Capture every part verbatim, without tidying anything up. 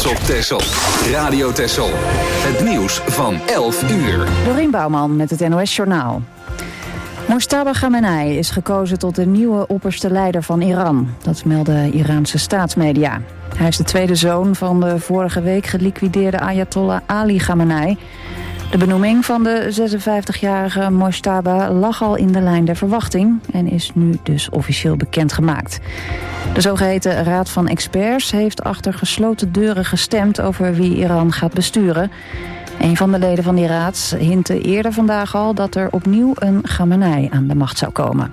Trots op Texel. Radio Texel. Het nieuws van elf uur. Dorien Bouwman met het N O S-journaal. Mojtaba Khamenei is gekozen tot de nieuwe opperste leider van Iran. Dat melden Iraanse staatsmedia. Hij is de tweede zoon van de vorige week geliquideerde Ayatollah Ali Khamenei. De benoeming van de zesenvijftigjarige Mojtaba lag al in de lijn der verwachting en is nu dus officieel bekendgemaakt. De zogeheten Raad van Experts heeft achter gesloten deuren gestemd over wie Iran gaat besturen. Een van de leden van die raad hintte eerder vandaag al dat er opnieuw een Khamenei aan de macht zou komen.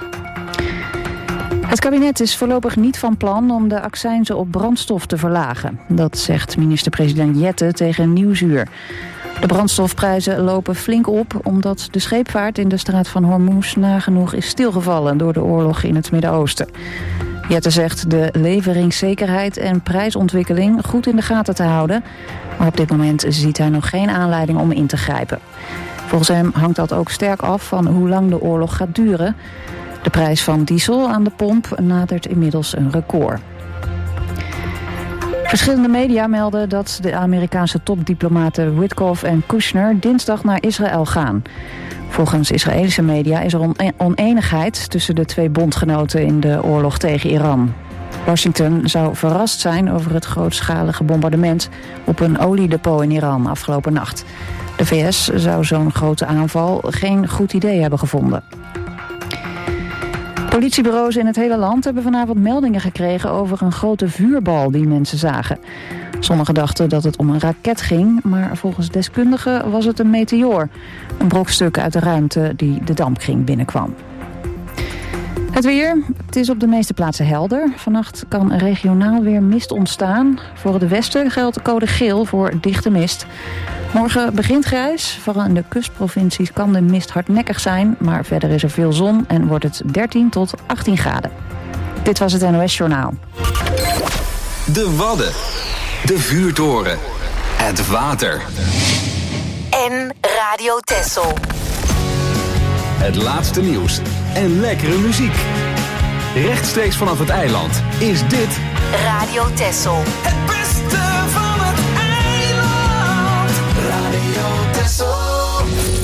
Het kabinet is voorlopig niet van plan om de accijnzen op brandstof te verlagen. Dat zegt minister-president Jette tegen Nieuwsuur. De brandstofprijzen lopen flink op omdat de scheepvaart in de straat van Hormuz nagenoeg is stilgevallen door de oorlog in het Midden-Oosten. Jette zegt de leveringszekerheid en prijsontwikkeling goed in de gaten te houden, maar op dit moment ziet hij nog geen aanleiding om in te grijpen. Volgens hem hangt dat ook sterk af van hoe lang de oorlog gaat duren. De prijs van diesel aan de pomp nadert inmiddels een record. Verschillende media melden dat de Amerikaanse topdiplomaten Witkoff en Kushner dinsdag naar Israël gaan. Volgens Israëlische media is er oneenigheid tussen de twee bondgenoten in de oorlog tegen Iran. Washington zou verrast zijn over het grootschalige bombardement op een oliedepot in Iran afgelopen nacht. De V S zou zo'n grote aanval geen goed idee hebben gevonden. Politiebureaus in het hele land hebben vanavond meldingen gekregen over een grote vuurbal die mensen zagen. Sommigen dachten dat het om een raket ging, maar volgens deskundigen was het een meteoor. Een brokstuk uit de ruimte die de dampkring binnenkwam. Het weer. Het is op de meeste plaatsen helder. Vannacht kan regionaal weer mist ontstaan. Voor het westen geldt code geel voor dichte mist. Morgen begint grijs. Vooral in de kustprovincies kan de mist hardnekkig zijn. Maar verder is er veel zon en wordt het dertien tot achttien graden. Dit was het N O S-journaal. De Wadden. De vuurtoren. Het water. En Radio Texel. Het laatste nieuws en lekkere muziek. Rechtstreeks vanaf het eiland is dit Radio Texel. Het beste van het eiland. Radio Texel.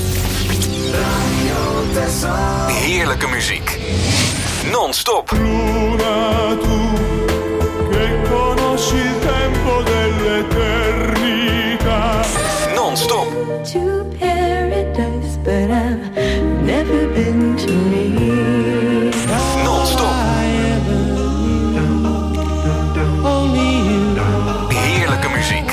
Radio Texel. Heerlijke muziek. Non-stop. Luna tu, che conosci il tempo dell'eternità. Non-stop. To paradise, but I've never been to me. Non-stop. Heerlijke muziek.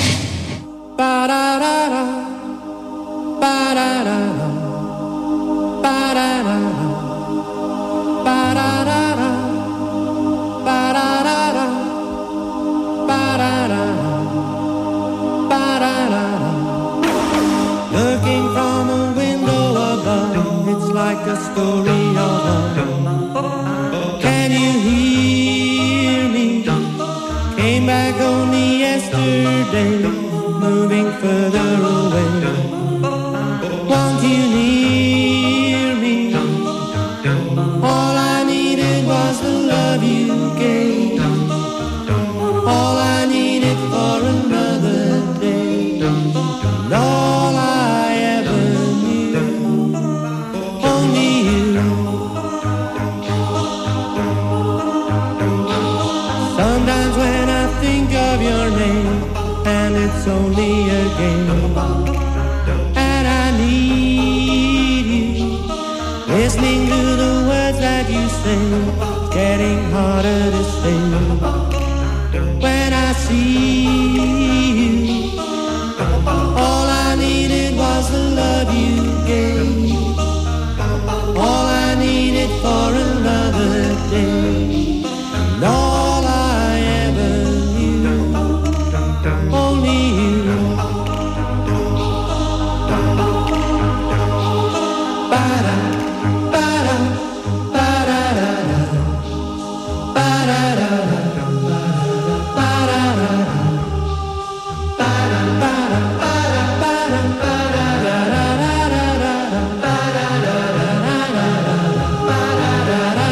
Looking from a window above, it's like a story of love. Can you hear me? Came back only yesterday, moving further away. Won't you hear me? All I needed was the love you gave. All I needed for another day. And all I ever knew, only you. Sometimes when I think of your name, and it's only a game, and I need you, listening to the words that you sing, it's getting harder to sing. When I see you, all I needed was the love you gave. All I needed for another day. And all I ever knew, only you. Ba-da, ba-da, ba-da-da-da. Ba-da-da-da.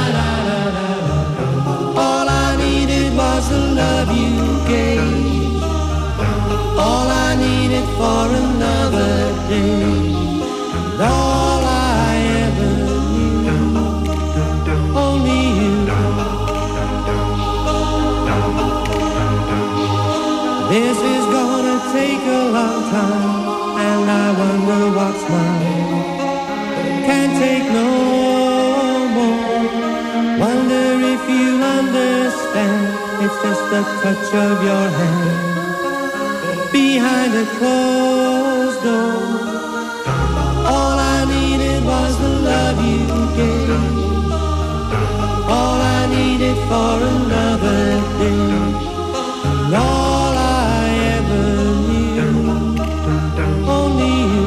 All I needed was the love you gave. for another day. And all I ever knew, only you. This is gonna take a long time, and I wonder what's mine. Can't take no more. Wonder if you understand. It's just the touch of your hand behind a closed door. All I needed was the love you gave. All I needed for another day. And all I ever knew, only you.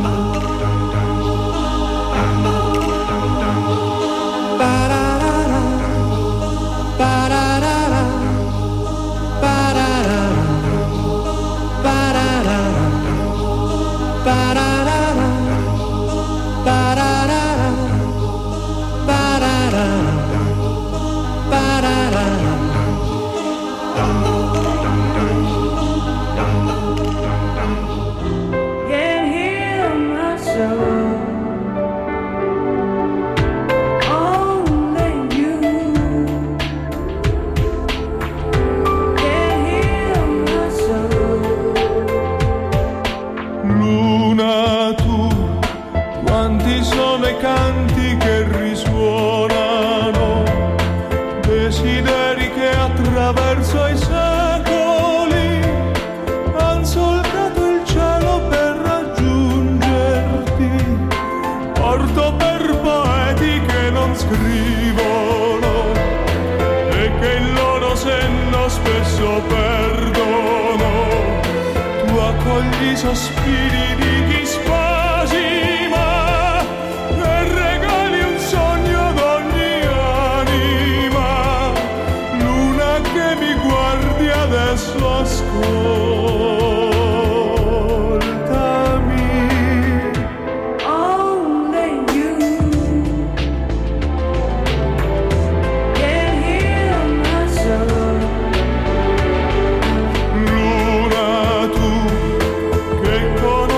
Ba-da-da-da, ba-da-da-da, ba-da-da-da, ba-da-da-da, ba-da-da-da, ba-da-da-da, ba-da-da-da, ba-da-da-da. Can't heal my soul. Only you can heal my soul. Luna, tu, quanti sono i canti che risuonano, desideri che attraverso i secoli han solcato il cielo per raggiungerti. Porto per poeti che non scrivono e che il loro senno spesso perdono. Tu accogli i sospiri di chi spasima e regali un sogno ad ogni anima. Luna che mi guardi adesso, ascoltami. Only you can heal my soul. Luna, tu che con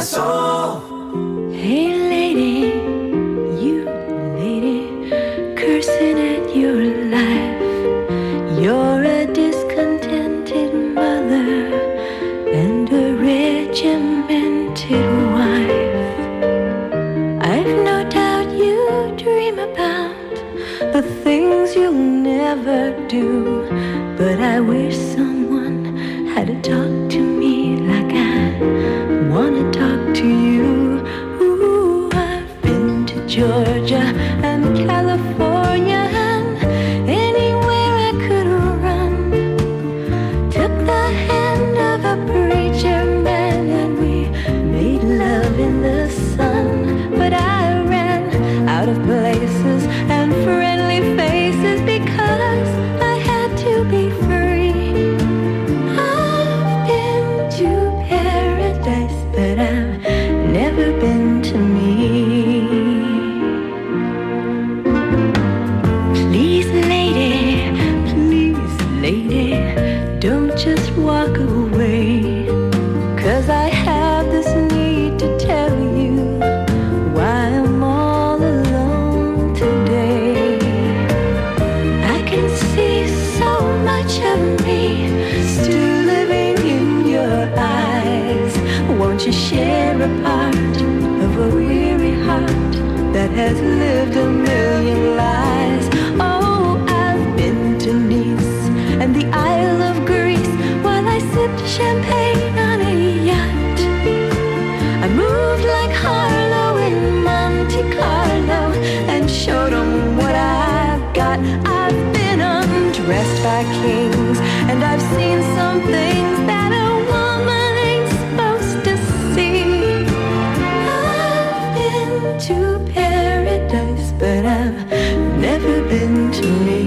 Teso. Hey lady, you lady, cursing at your life. You're a discontented mother and a regimented wife. I've no doubt you dream about the things you'll never do, but I wish someone had to talk to me like I wanna talk to you. Ooh, I've been to Georgia and California and anywhere I could run. Took the hand of a preacher man and we made love in the sun. But I ran out of places and friendly faces because I had to be free. I've been to paradise, but I've never been to me. Please, lady, please, lady, don't just walk away, 'cause I have this need to tell you why I'm all alone today. I can see so much of me still living in your eyes. Won't you share a part of a weary heart that has lived a million lies? Oh, I've been to Nice and the Isle of Greece while I sipped champagne on a yacht. I moved like Harlow in Monte Carlo and showed them what I've got. I've been undressed by kings and I've seen some things that a woman ain't supposed to see. I've been to paradise, but I've never been to me.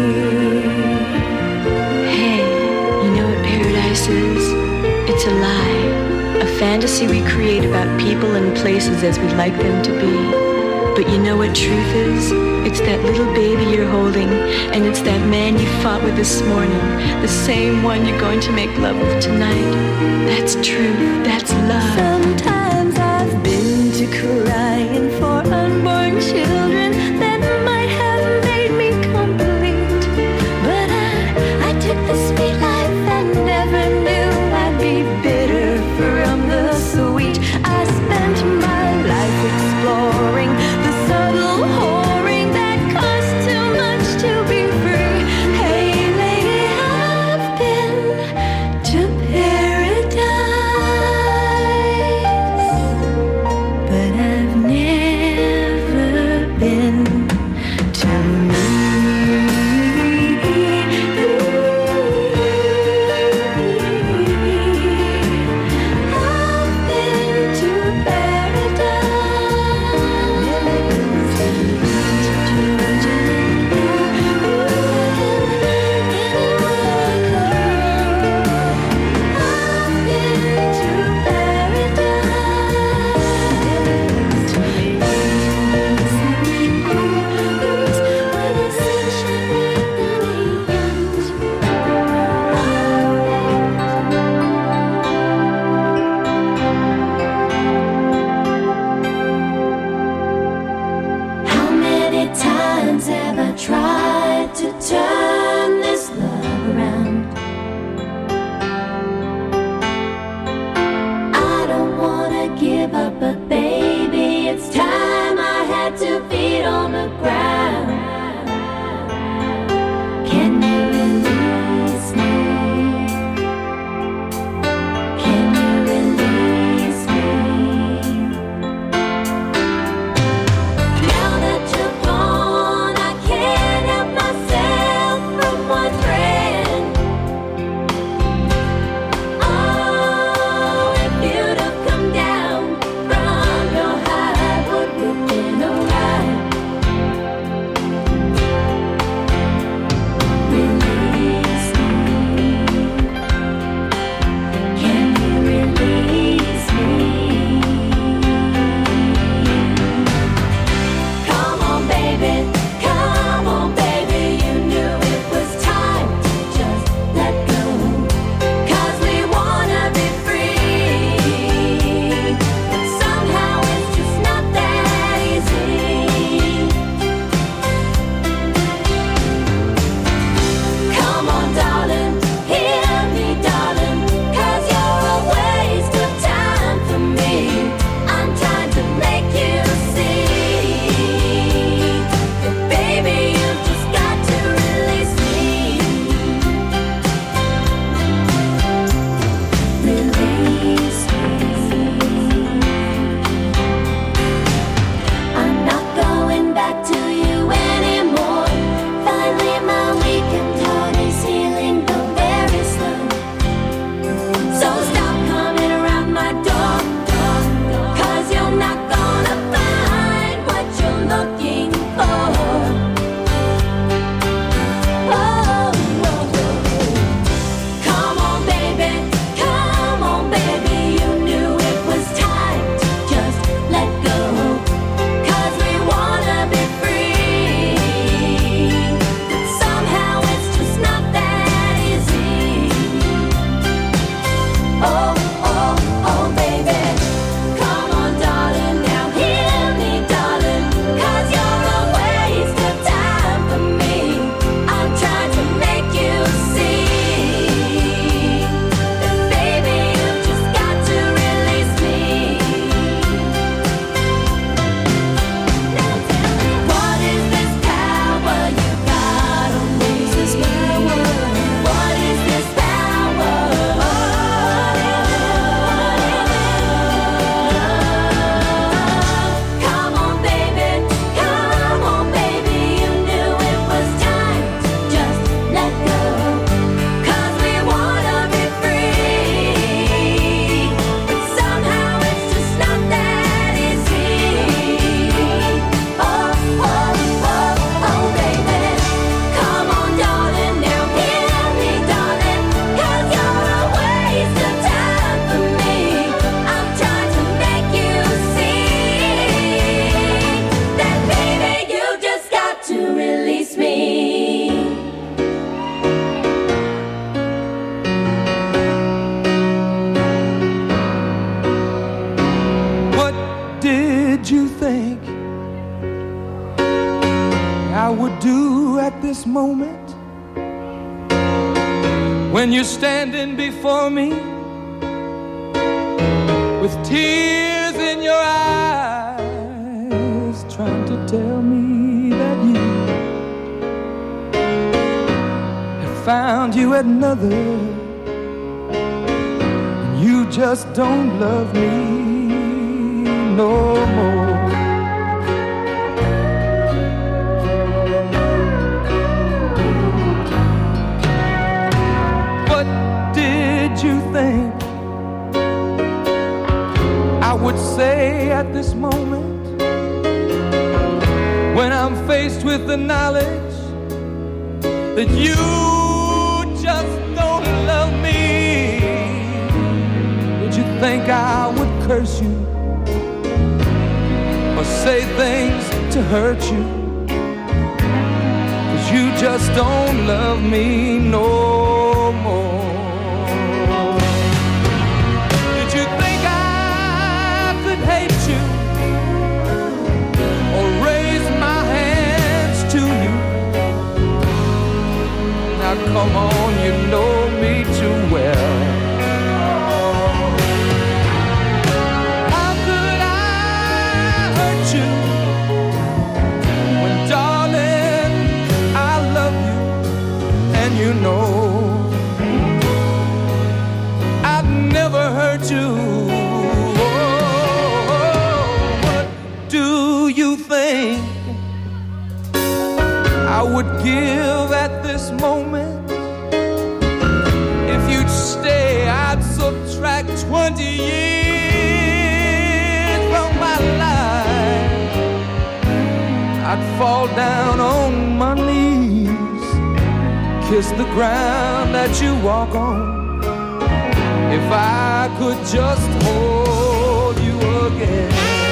Hey, you know what paradise is? It's a lie, a fantasy we create about people and places as we'd like them to be. But you know what truth is? It's that little baby you're holding, and it's that man you fought with this morning, the same one you're going to make love with tonight. That's truth, that's love. Sometimes I've been to crying for unborn children that might have made me complete. But I, I took the sweet life and never knew I'd be bitter from the sweet. I spent my life exploring the subtle whoring that costs too much to be free. Hey lady, I've been to paradise. this moment when you're standing before me with tears in your eyes, trying to tell me that you have found you another, and you just don't love me no more. What did you think I would say at this moment when I'm faced with the knowledge that you just don't love me? Did you think I would curse you or say things to hurt you? 'Cause you just don't love me no more. Did you think I could hate you or raise my hands to you? Now come on, you know me too well. How could I hurt you when, darling, I love you and you know I'd never hurt you? Oh, what do you think I would give at this moment? If you'd stay, I'd subtract twenty years from my life. I'd fall down on my knees, kiss the ground that you walk on, if I could just hold you again.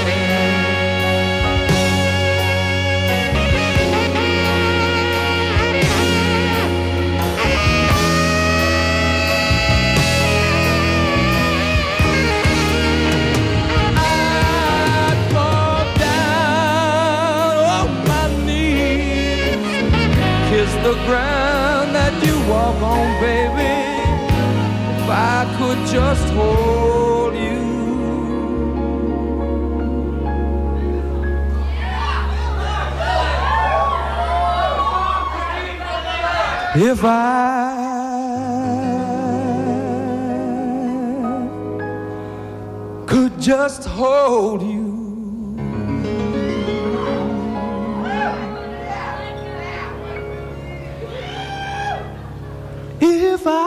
The ground that you walk on, baby, if I could just hold you. If I could just hold you. If I,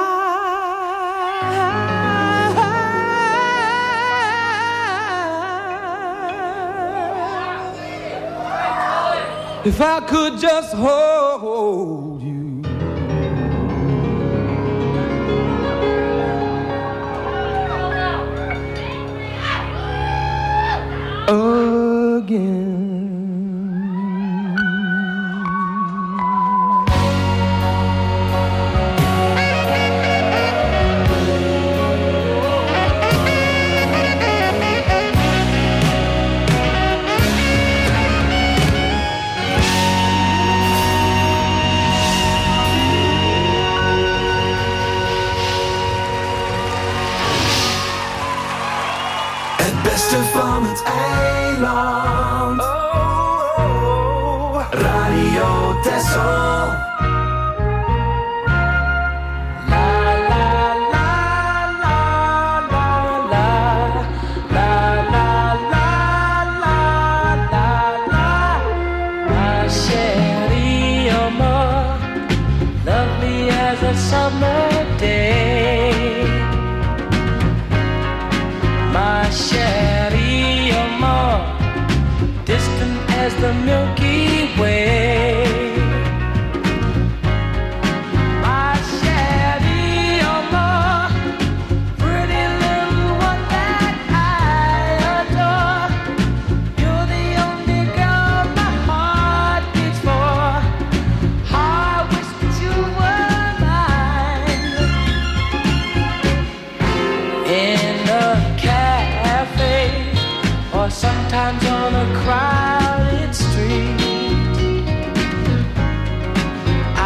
if I could just hold you. Again. Van het eiland. Oh, oh, oh. Radio Texel. La la la la la la la la la la la la. My chérie, you're more lovely as a summer day. My chérie, you're more distant as the Milky Way. My chérie, you're more pretty little one that I adore. You're the only girl my heart beats for. How I wish that you were mine. In a cafe, or sometimes on a crowded street,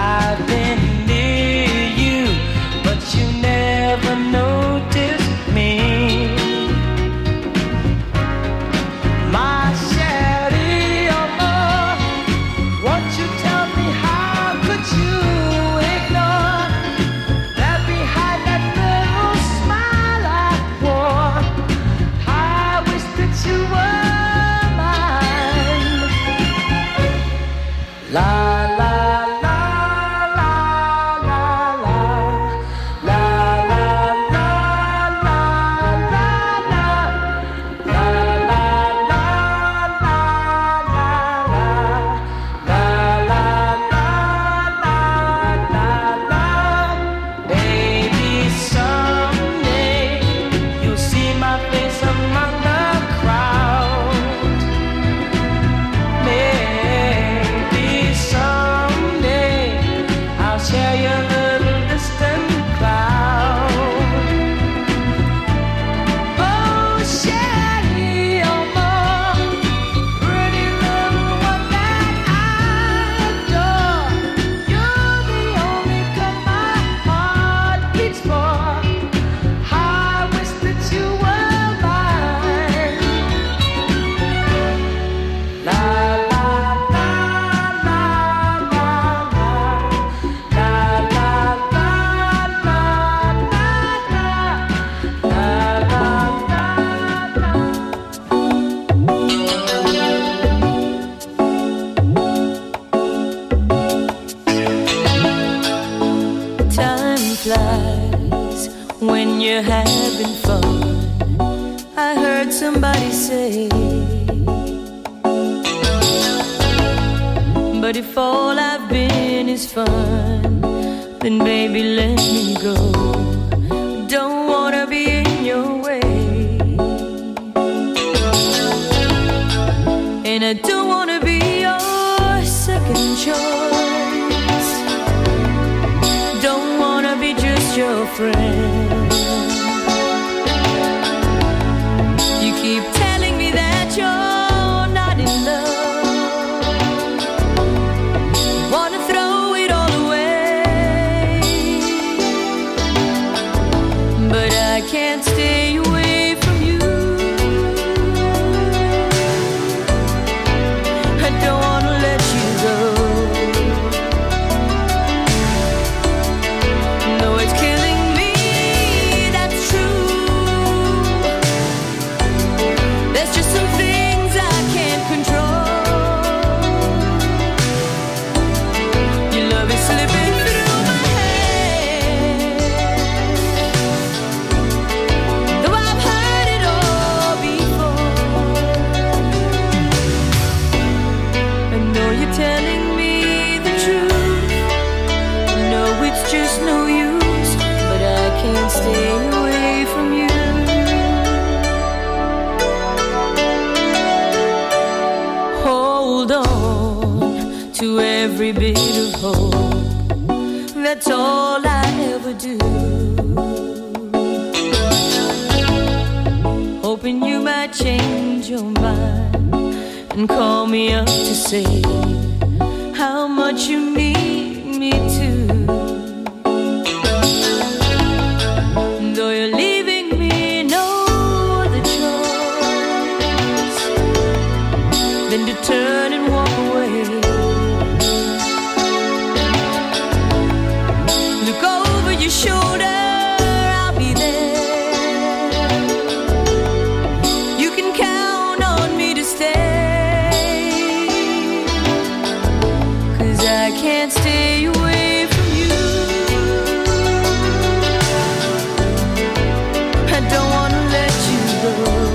somebody say. But if all I've been is fun, then baby let me go. Don't wanna be in your way, and I don't wanna be your second choice. Don't wanna be just your friend. You keep telling me that you're not in love, wanna throw it all away, but I can't stay away from you. I don't wanna let you go. No, it's killing me, that's true. There's just some things I can't control. Your love is slipping through my hands, though I've heard it all before. I know you're telling me the truth. I know it's just no use, but I can't stay away from you. Hold on to every bit of hope. That's all I ever do. Hoping you might change your mind and call me up to say how much you need me to. Though you're leaving me no other choice than to turn and walk away. Look over your shoulder, I'll be there. You can count on me to stay, 'cause I can't stay away from you. I don't wanna let you go.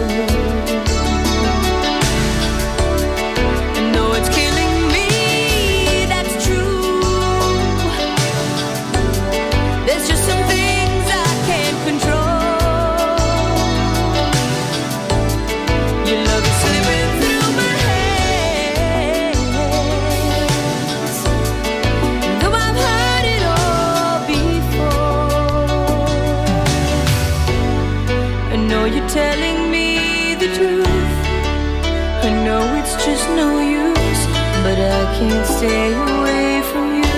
I know it's killing me, that's true. There's just some things I can't control. Your love is slipping through my hands, though I've heard it all before. I know you're telling me the truth. I know it's just no use, but I can't stay away from you.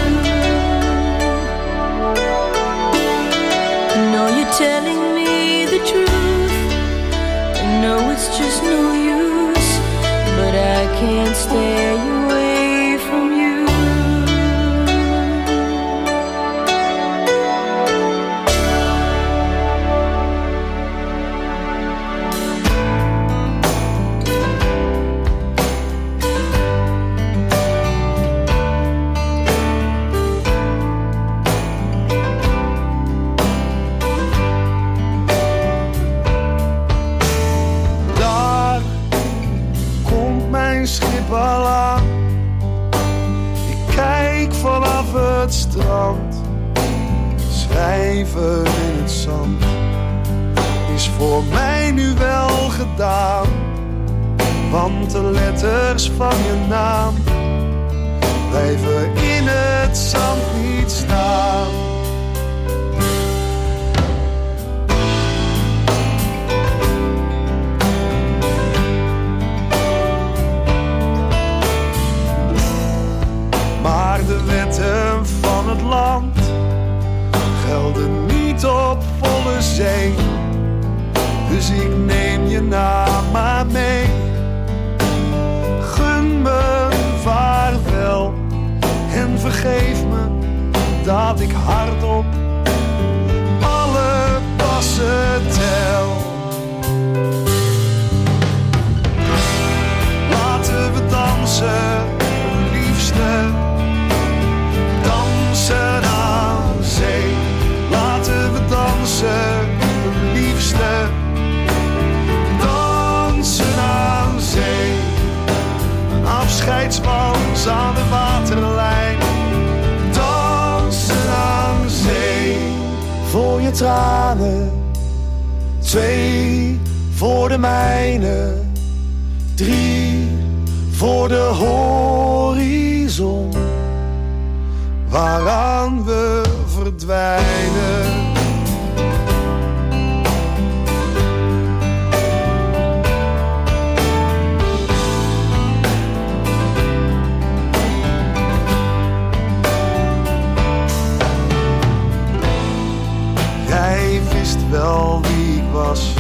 I know you're telling me the truth. I know it's just no use, but I can't stay away from you. Daar komt mijn schip al aan. Ik kijk vanaf het strand. Schrijven in het zand is voor mij nu wel gedaan. Want de letters van je naam blijven in het zand niet staan. Maar de wetten van het land gelden niet op volle zee. Dus ik neem je naam maar mee. Gun me vaarwel en vergeef me dat ik hardop alle passen tel. Laten we dansen, liefste. Dansen aan zee. Laten we dansen, liefste. Dansen tranen. Twee voor de mijne. Drie voor de horizon, waaraan we verdwijnen. Jij wist wel wie ik was,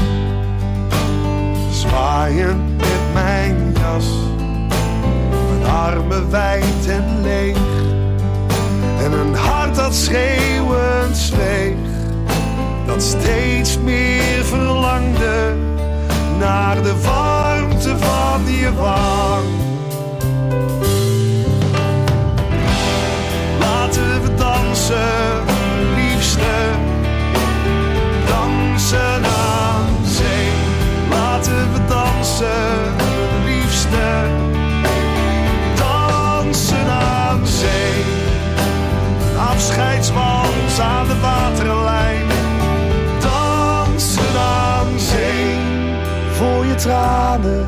zwaaiend met mijn jas, mijn armen wijd en leeg, en een hart dat schreeuwend zweeg, dat steeds meer verlangde naar de warmte van je wang. Laten we dansen, liefste, dansen aan zee. Laten we dansen, liefste, dansen aan zee. Afscheidswals aan de waterlijn, dansen aan zee. Voor je tranen,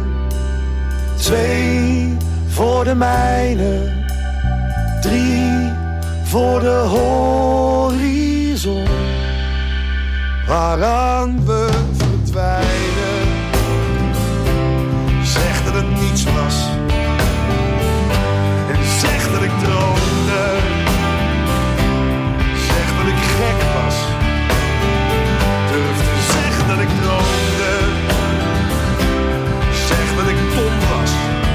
twee voor de mijne, drie voor de horizon, waaraan we verdwijnen. Zeg dat het niets was en zeg dat ik droomde. Zeg dat ik gek was, durf te zeggen dat ik droomde. Zeg dat ik dom was,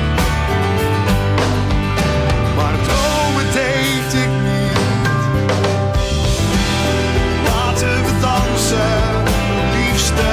maar dromen deed ik niet. Laten we dansen, liefste,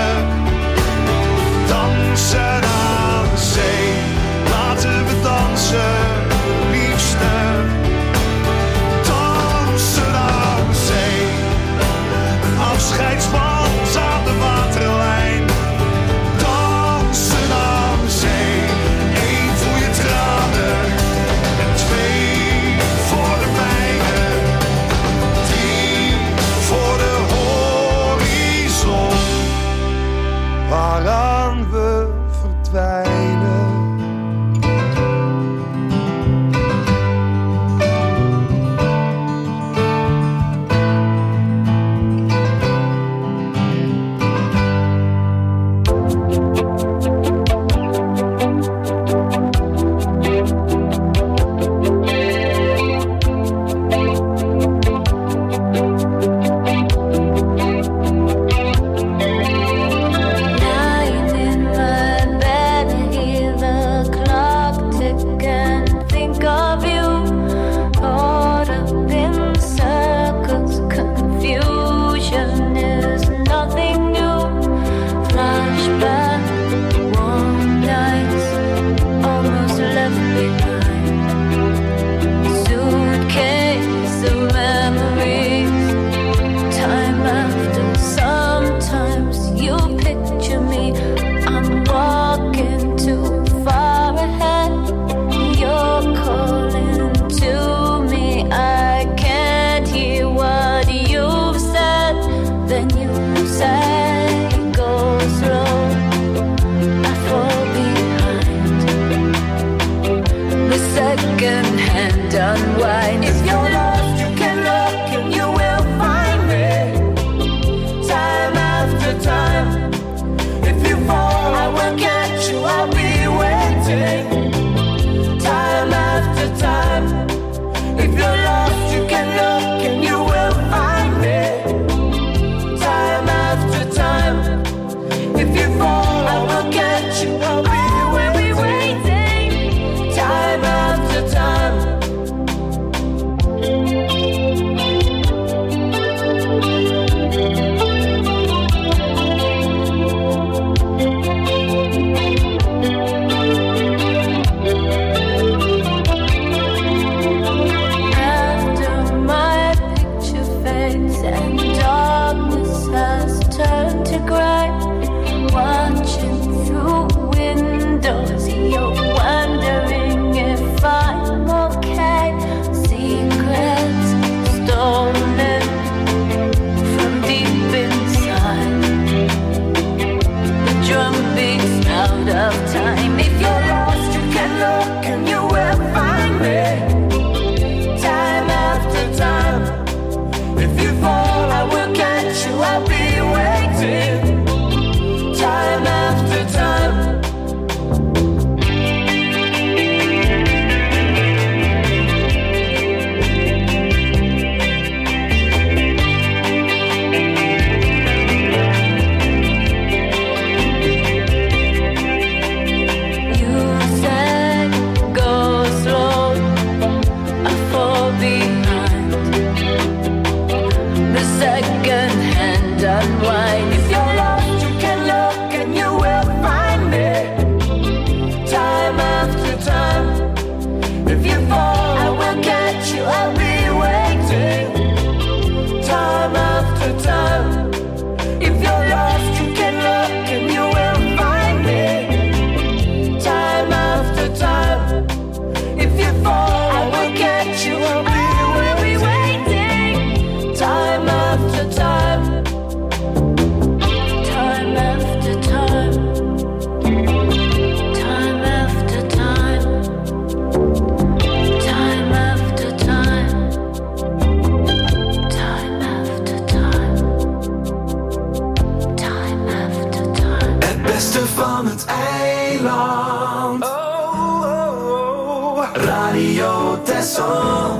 beste van het eiland. Oh, oh, oh. Radio Texel.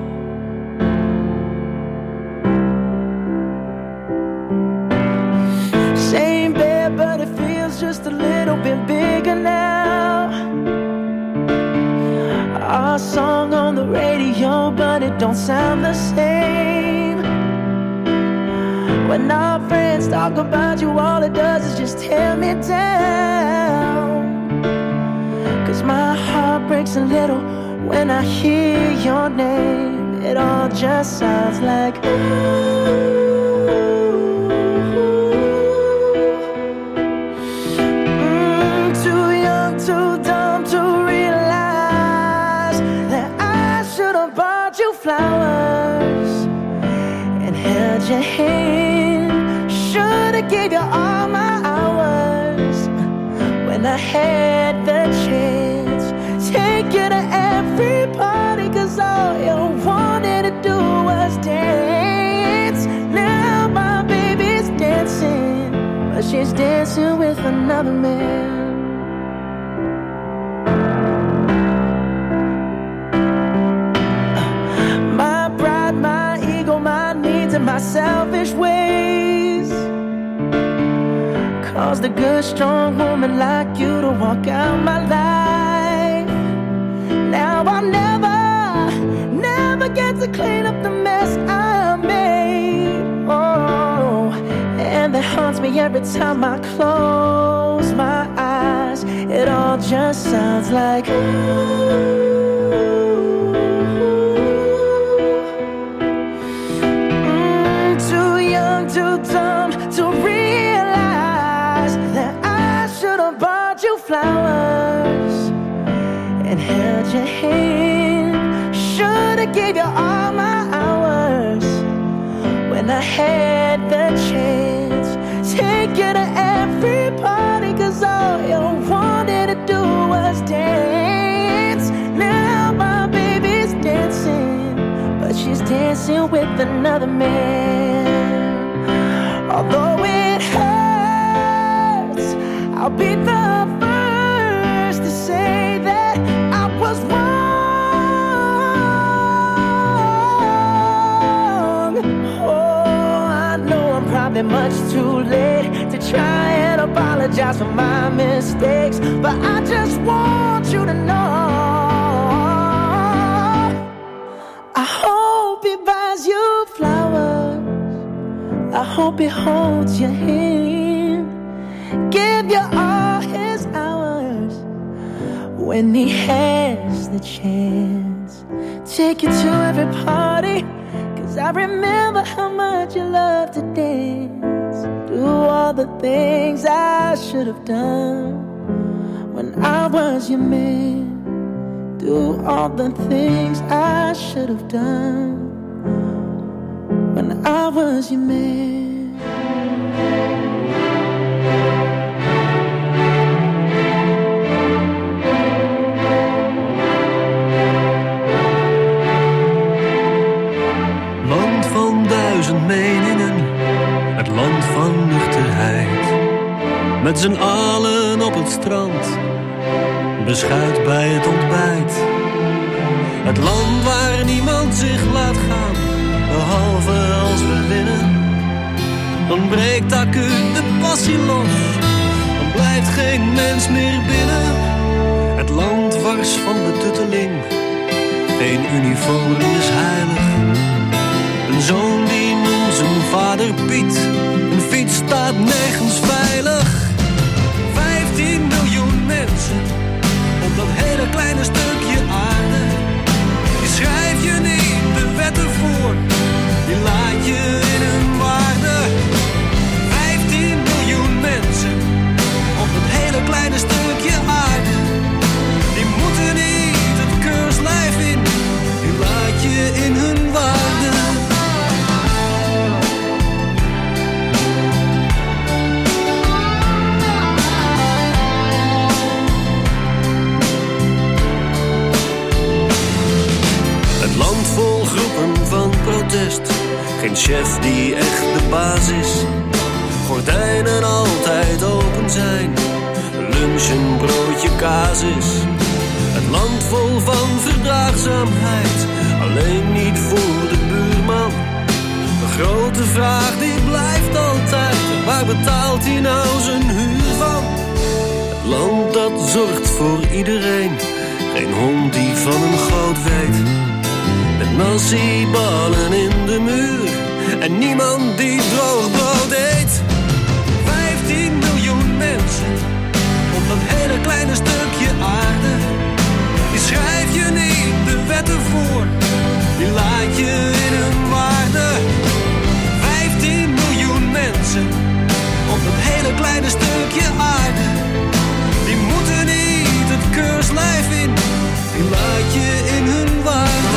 Same bed, but it feels just a little bit bigger now. Our song on the radio, but it don't sound the same. When our friends talk about you, all it does is just tear me down. Cause my heart breaks a little when I hear your name. It all just sounds like ooh. Mm, too young, too dumb to realize that I should have bought you flowers and held your hand. Should've gave you all my hours when I had the chance. Take you to every party, cause all you wanted to do was dance. Now my baby's dancing, but she's dancing with another man. My pride, my ego, my needs, and my selfish ways caused a good, strong woman like you to walk out my life. Now I'll never, never get to clean up the mess I made. Oh, and that haunts me every time I close my eyes. It all just sounds like ooh. Mm, too young, too dumb to realize that I should have bought you flowers and held your hand. Should've gave you all my hours when I had the chance. Take you to every party, cause all you wanted to do was dance. Now my baby's dancing, but she's dancing with another man. Although it hurts, I'll be the first to say that I was wrong. Oh, I know I'm probably much too late to try and apologize for my mistakes, but I just want you to know I hope he buys you flowers. I hope he holds your hand, give you all his hours when he has the chance. Take you to every party, cause I remember how much you love to dance. Do all the things I should have done when I was your man. Do all the things I should have done when I was your man. Land van duizend meningen, het land van nuchterheid. Met z'n allen op het strand, beschuit bij het ontbijt. Het land waar niemand zich laat gaan, behalve als we winnen. Dan breekt acuut de passie los, dan blijft geen mens meer binnen. Het land wars van betutteling, geen uniform is heilig. Een zoon die noemt zijn vader Piet, een fiets staat nergens veilig. Vijftien miljoen mensen op dat hele kleine stukje aarde. Die schrijf je niet de wetten voor, die laat je in hun waarde. Vijftien miljoen mensen op dat hele kleine stukje aarde. Die moeten niet het keurslijf in, die laat je in hun waarde. Vol groepen van protest, geen chef die echt de baas is. Gordijnen altijd open zijn, lunch een broodje kaas is. Het land vol van verdraagzaamheid, alleen niet voor de buurman. De grote vraag die blijft altijd, waar betaalt hij nou zijn huur van? Het land dat zorgt voor iedereen, geen hond die van een goot weet. Met nasi-ballen in de muur en niemand die droog brood eet. Vijftien miljoen mensen op dat hele kleine stukje aarde. Die schrijf je niet de wetten voor, die laat je in hun waarde. Vijftien miljoen mensen op dat hele kleine stukje aarde. Die moeten niet het keurslijf in, die laat je in hun waarde.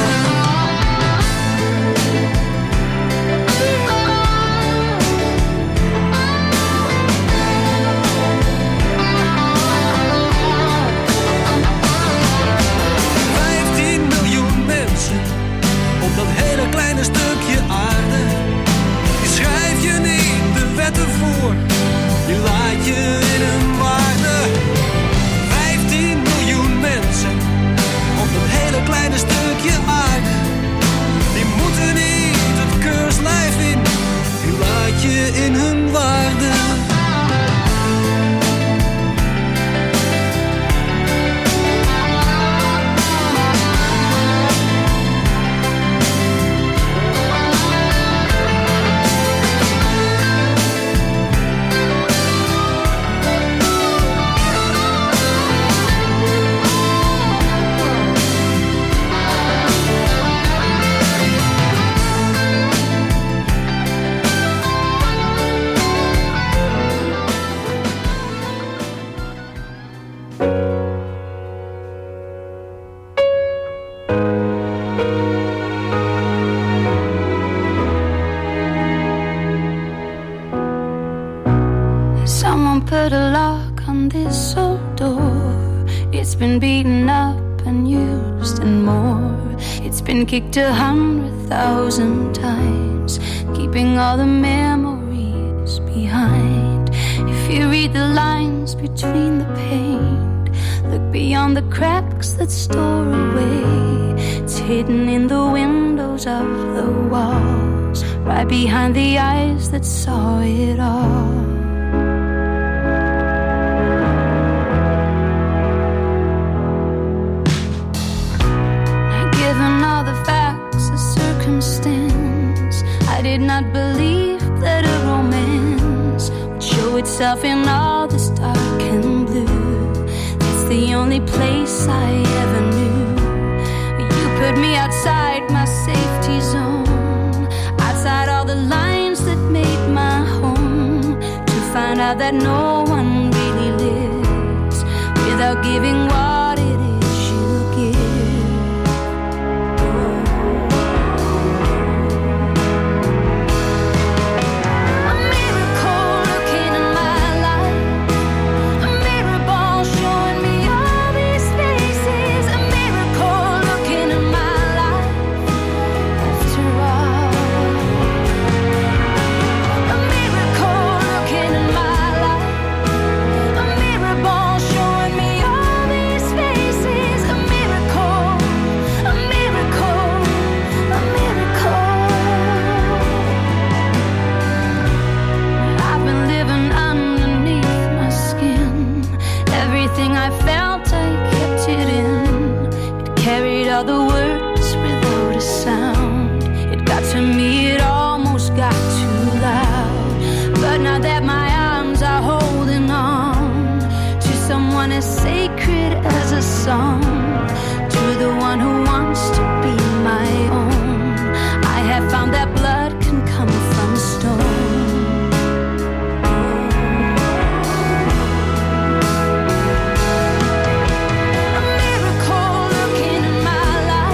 Op dat hele kleine stukje aarde, die schrijf je niet de wetten voor, die laat je in hun waarde. Vijftien miljoen mensen op dat hele kleine stukje aarde, die moeten niet het keurslijf in, die laat je in hun waarde. Put a lock on this old door. It's been beaten up and used and more. It's been kicked a hundred thousand times, keeping all the memories behind. If you read the lines between the paint, look beyond the cracks that store away. It's hidden in the windows of the walls, right behind the eyes that saw it all. I did not believe that a romance would show itself in all this dark and blue. That's the only place I ever knew. You put me outside my safety zone, outside all the lines that made my home, to find out that no one really lives without giving what it is you give. All the words without a sound. It got to me, it almost got too loud. But now that my arms are holding on to someone as sacred as a song, to the one who wants to be my own, I have found that blood can come from stone. A miracle looking in my life.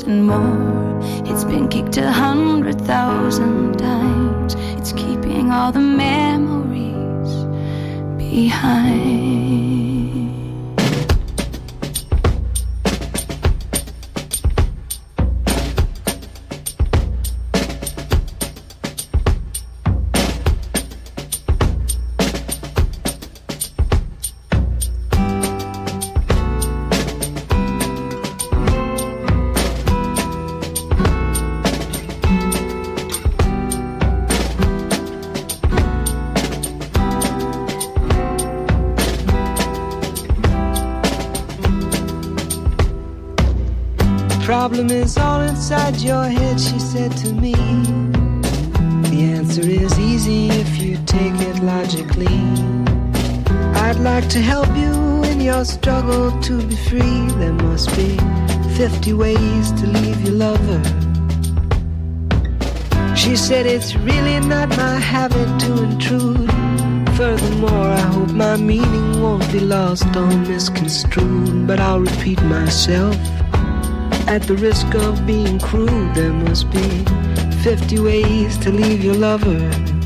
and more. It's been kicked a hundred thousand times. It's keeping all the memories behind. Problem is all inside your head, she said to me. The answer is easy if you take it logically. I'd like to help you in your struggle to be free. There must be fifty ways to leave your lover. She said it's really not my habit to intrude. Furthermore, I hope my meaning won't be lost or misconstrued. But I'll repeat myself. At the risk of being crude, there must be fifty ways to leave your lover.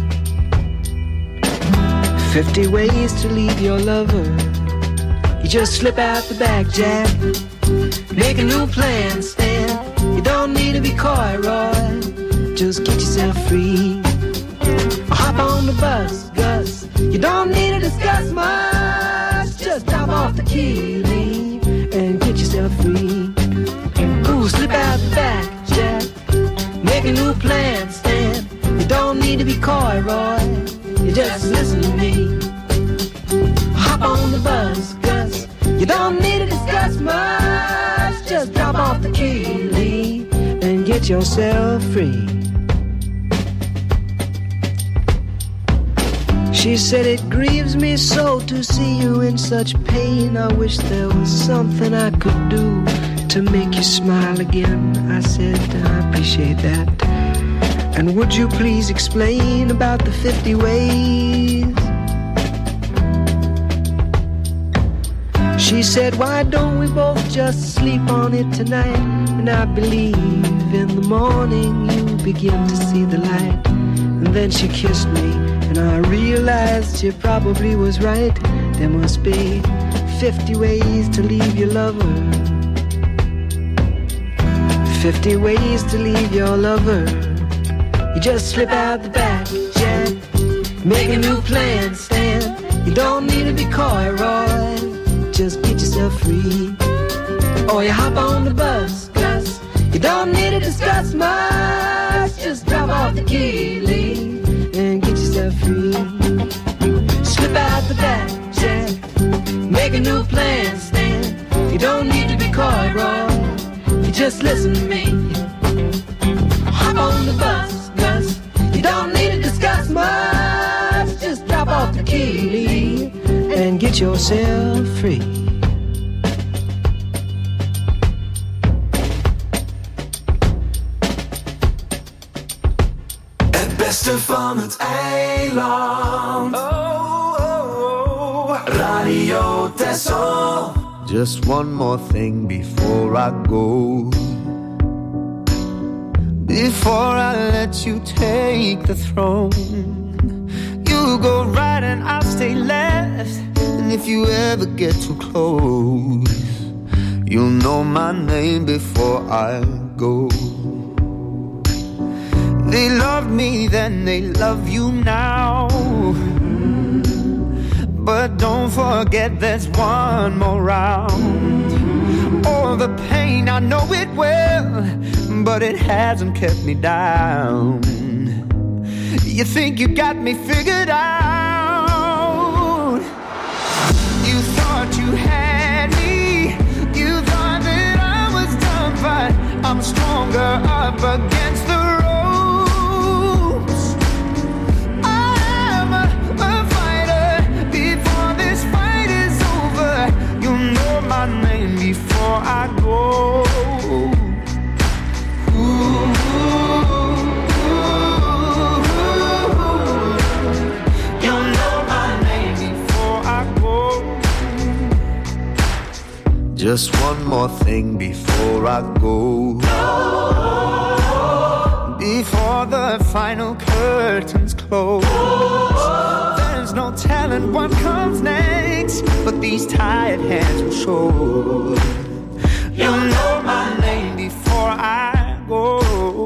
Fifty ways to leave your lover. You just slip out the back, Jack. Make a new plan, Stan. You don't need to be coy, Roy. Just get yourself free. Hop on the bus, Gus. You don't need to discuss much. Just drop off the key, leave, and get yourself free. Slip out the back, Jack. Make a new plan, Stan. You don't need to be coy, Roy. You just listen to me. Hop on the bus, Gus. You don't need to discuss much. Just drop off the key, Lee, and get yourself free. She said it grieves me so to see you in such pain. I wish there was something I could do to make you smile again. I said, I appreciate that. And would you please explain about the fifty ways? She said, why don't we both just sleep on it tonight? And I believe in the morning you begin to see the light. And then she kissed me, and I realized she probably was right. There must be fifty ways to leave your lover. Fifty ways to leave your lover. You just slip out the back, Jack. Make a new plan, Stan. You don't need to be coy, Roy. Just get yourself free. Or you hop on the bus, Gus. You don't need to discuss much. Just drop off the key, Lee, and get yourself free. Slip out the back, Jack. Make a new plan, Stan. You don't need to be coy, Roy. You just listen to me. Hop on the bus, Gus. You don't need to discuss much. Just drop off the key and get yourself free. Het beste van het eiland. Oh, oh, oh. Radio Texel. Just one more thing before I go. Before I let you take the throne. You go right and I'll stay left. And if you ever get too close, you'll know my name before I go. They loved me then, they love you now. But don't forget there's one more round. Oh, the pain, I know it well, but it hasn't kept me down. You think you got me figured out. You thought you had me. You thought that I was done, but I'm stronger up against the ropes. I'm a, a fighter. Before this fight is over, you'll know my name before I go. Just one more thing before I go. Before the final curtains close, there's no telling what comes next, but these tired hands will show. You'll know my name before I go.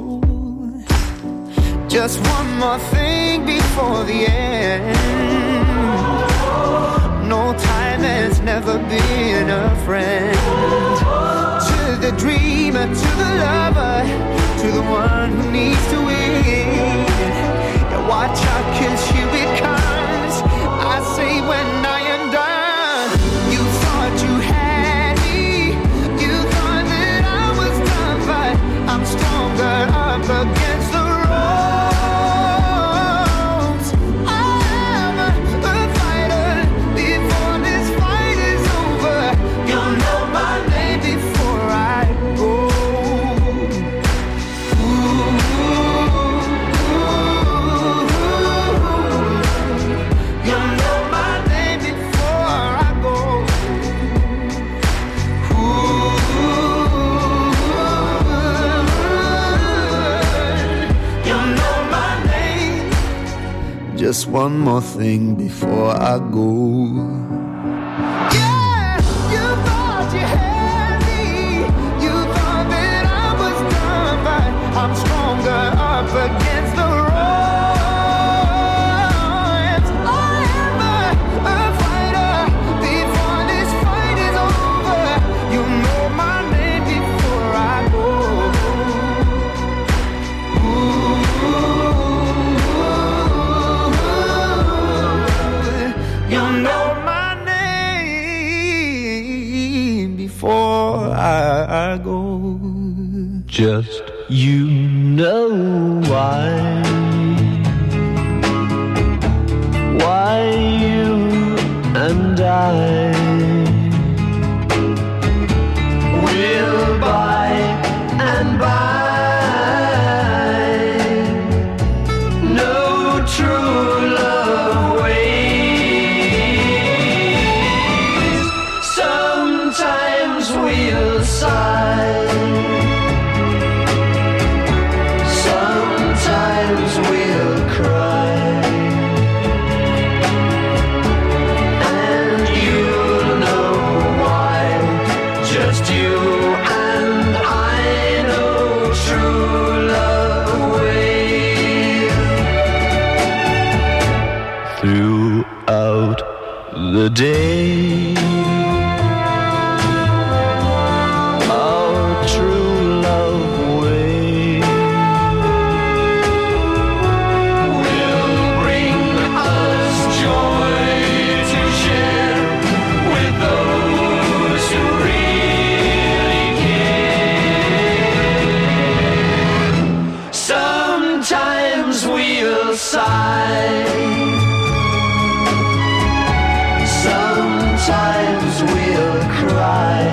Just one more thing before the end. No time has never been a friend. To the dreamer, to the lover, to the one who needs to win. Yeah, watch out, 'cause here it comes. I say when I am done. You thought you had me, you thought that I was done, but I'm stronger up against the ropes. I'm a, a fighter before this fight is over. You'll know my name before I go. Just one more thing before I go. Yeah, you thought you had me, you thought that I was done, but I'm stronger up against the ropes. I am a, a fighter before this fight is over. You know my name before I go. I go. Just you know why. Why you and I will by and by no true love ways. Sometimes we'll sigh, sometimes we'll cry, and you'll know why. Just you and I know true love ways. Throughout the day, sometimes we'll cry,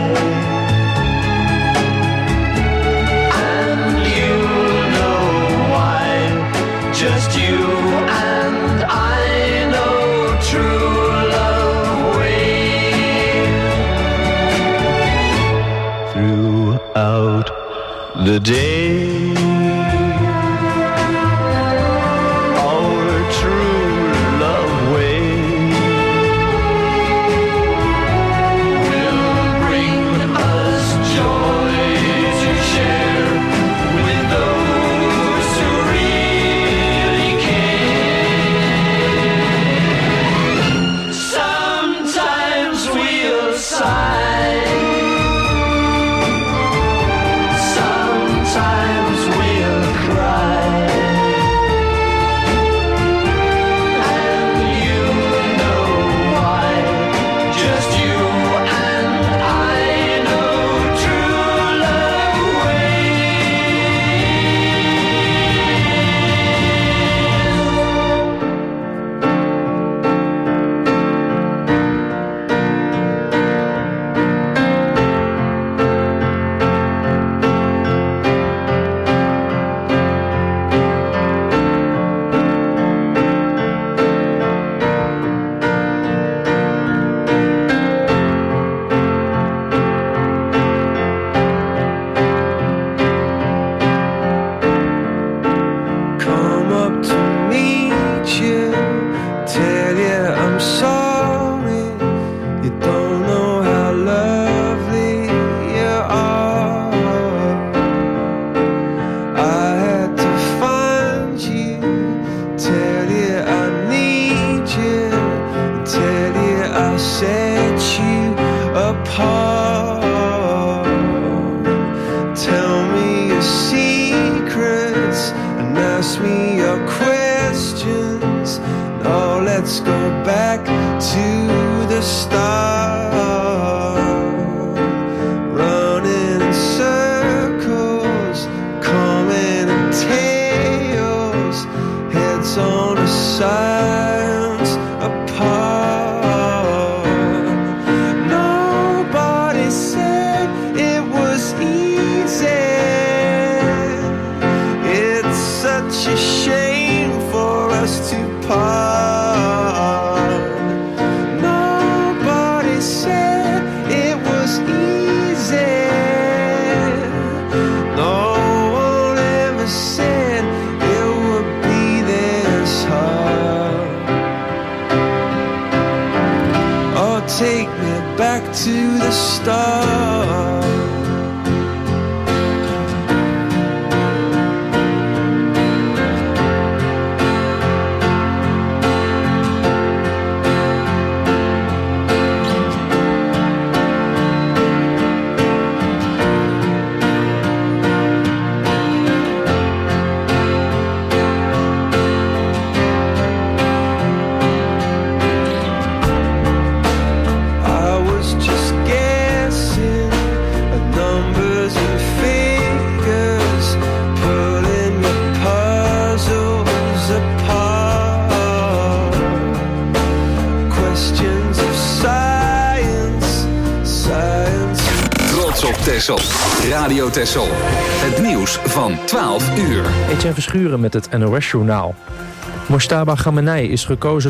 and you'll know why. Just you and I know true love ways. Throughout the day, sometimes Let's go back to the start. Running in circles, coming in tails, heads on a science apart. Nobody said it was easy. It's such a shame for us to part. Nobody said it was easy. No one ever said it would be this hard. Oh, take me back to the start. Texel. Radio Texel. Het nieuws van twaalf uur. Etienne Verschuren met het N O S-journaal. Mojtaba Khamenei is gekozen